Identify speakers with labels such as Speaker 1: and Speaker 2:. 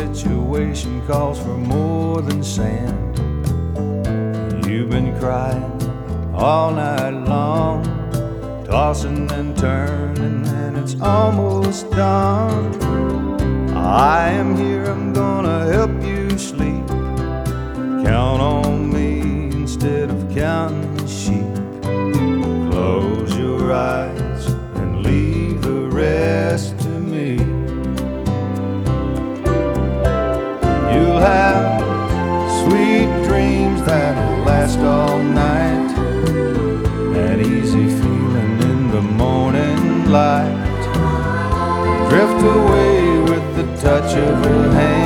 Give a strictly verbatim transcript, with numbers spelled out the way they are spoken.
Speaker 1: situation calls for more than sand. You've been crying all night long, tossing and turning, and it's almost dawn. I am here, I'm gonna help you sleep. Count on me instead of counting sheep. Close your eyes and leave the rest to me. You'll have sweet dreams that'll last all night, that easy feeling in the morning light. Drift away with the touch of her hand.